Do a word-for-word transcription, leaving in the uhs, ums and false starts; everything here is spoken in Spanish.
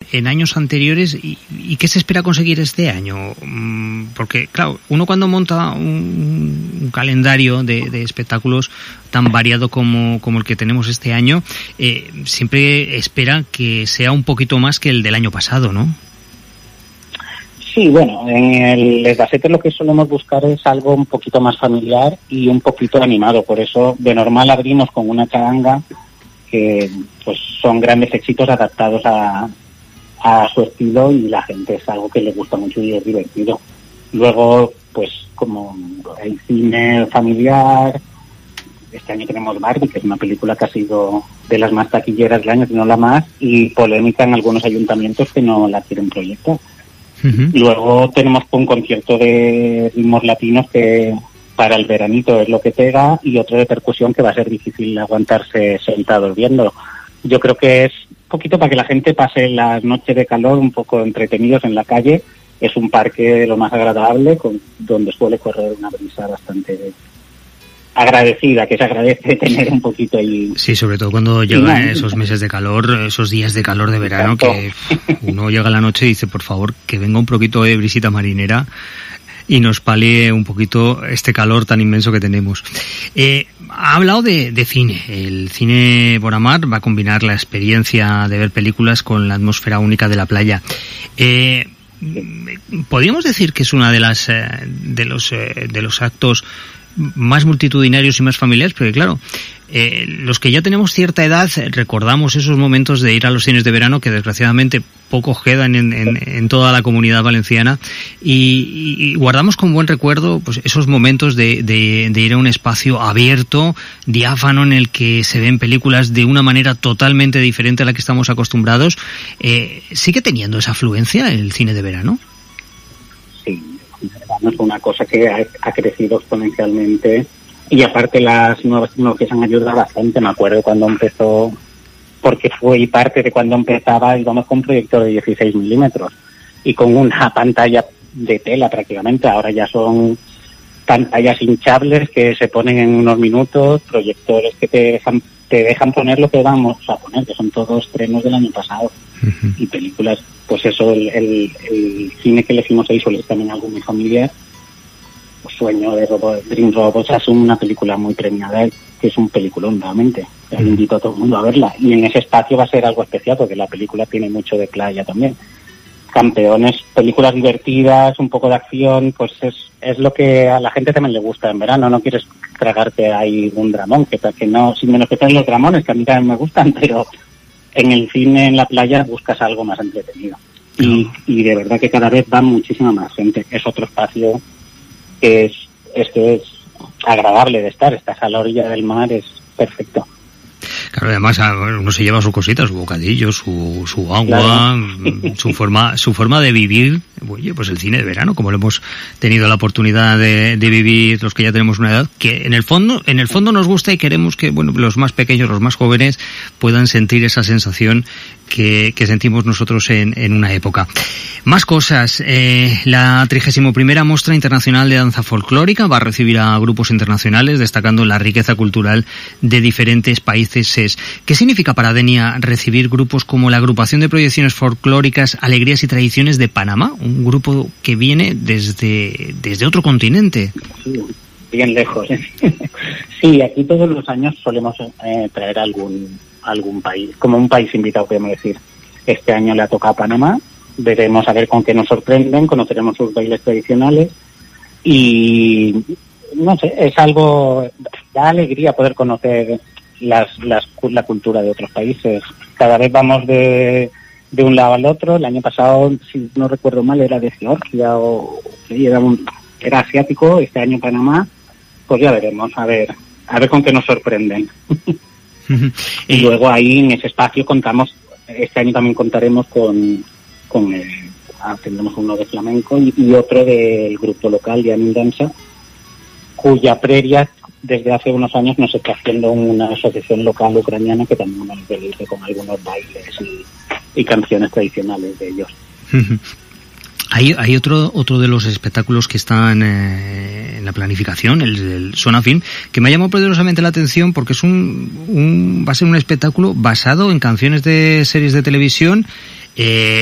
en años anteriores y, y qué se espera conseguir este año. Porque, claro, uno cuando monta un, un calendario de, de espectáculos tan variado como, como el que tenemos este año, eh, siempre espera que sea un poquito más que el del año pasado, ¿no? Sí, bueno, en el Esbacete lo que solemos buscar es algo un poquito más familiar y un poquito animado. Por eso, de normal abrimos con una charanga que pues son grandes éxitos adaptados a, a su estilo y la gente es algo que le gusta mucho y es divertido. Luego, pues como hay cine familiar, este año tenemos Barbie, que es una película que ha sido de las más taquilleras del año, si no la más, y polémica en algunos ayuntamientos que no la quieren proyectar. Uh-huh. Luego tenemos un concierto de ritmos latinos que para el veranito es lo que pega y otro de percusión que va a ser difícil aguantarse sentados viéndolo. Yo creo que es un poquito para que la gente pase las noches de calor un poco entretenidos en la calle. Es un parque de lo más agradable, con, donde suele correr una brisa bastante agradecida, que se agradece tener un poquito ahí. Sí, sobre todo cuando llegan esos meses de calor, esos días de calor de verano, que uno llega a la noche y dice, por favor, que venga un poquito de brisita marinera y nos palie un poquito este calor tan inmenso que tenemos. Eh, ha hablado de, de cine. El cine Boramar va a combinar la experiencia de ver películas con la atmósfera única de la playa. Eh, ¿Podríamos decir que es una de las eh, de los eh, de los actos más multitudinarios y más familiares? Porque claro, eh, los que ya tenemos cierta edad recordamos esos momentos de ir a los cines de verano que desgraciadamente pocos quedan en, en, en toda la comunidad valenciana y, y guardamos con buen recuerdo pues esos momentos de, de, de ir a un espacio abierto, diáfano, en el que se ven películas de una manera totalmente diferente a la que estamos acostumbrados. Eh, ¿Sigue teniendo esa afluencia el cine de verano? Sí. Es una cosa que ha, ha crecido exponencialmente y aparte las nuevas tecnologías han ayudado bastante. Me acuerdo cuando empezó, porque fue parte de cuando empezaba, íbamos con un proyector de dieciséis milímetros y con una pantalla de tela prácticamente. Ahora ya son pantallas hinchables que se ponen en unos minutos, proyectores que te dejan, te dejan poner lo que vamos a poner, que son todos estrenos del año pasado. Uh-huh. Y películas, pues eso, el, el, el cine que elegimos ahí suele estar también algo muy familiar. Sueño de Robot, Dream Robots es una película muy premiada, que es un peliculón realmente. Uh-huh. Invito a todo el mundo a verla. Y en ese espacio va a ser algo especial porque la película tiene mucho de playa también. Campeones, películas divertidas, un poco de acción, pues es es lo que a la gente también le gusta en verano. No quieres tragarte ahí un dramón, que, que no, sin menos que sean los dramones, que a mí también me gustan, pero en el cine, en la playa, buscas algo más entretenido. Y, y de verdad que cada vez va muchísima más gente. Es otro espacio que es, es que es agradable de estar. Estás a la orilla del mar, es perfecto. Claro, además uno se lleva su cosita, su bocadillo, su, su agua, claro. su forma, su forma de vivir. Oye, pues el cine de verano, como lo hemos tenido la oportunidad de, de vivir los que ya tenemos una edad, que en el fondo, en el fondo nos gusta y queremos que, bueno, los más pequeños, los más jóvenes puedan sentir esa sensación que, que sentimos nosotros en, en una época. Más cosas. Eh, la trigésima primera Mostra Internacional de Danza Folclórica va a recibir a grupos internacionales, destacando la riqueza cultural de diferentes países. ¿Qué significa para Denia recibir grupos como la Agrupación de Proyecciones Folclóricas Alegrías y Tradiciones de Panamá? Un grupo que viene desde, desde otro continente. Sí, bien lejos. Sí, aquí todos los años solemos eh, traer algún algún país, como un país invitado, podemos decir. Este año le ha tocado a Panamá. Veremos a ver con qué nos sorprenden, conoceremos sus bailes tradicionales y, no sé, es algo, da alegría poder conocer las, las la cultura de otros países. Cada vez vamos de, de un lado al otro. El año pasado, si no recuerdo mal, era de Georgia o era, un, era asiático. Este año Panamá, pues ya veremos, a ver, a ver con qué nos sorprenden. Y luego ahí en ese espacio contamos, este año también contaremos con con el, ah, tendremos uno de flamenco y, y otro del grupo local de Amin Danza, cuya previa desde hace unos años nos está haciendo una asociación local ucraniana que también nos dirige con algunos bailes y, y canciones tradicionales de ellos. Hay, hay otro otro de los espectáculos que están eh, en la planificación, el, el Sonafilm, que me ha llamado poderosamente la atención porque es un, un va a ser un espectáculo basado en canciones de series de televisión. Eh,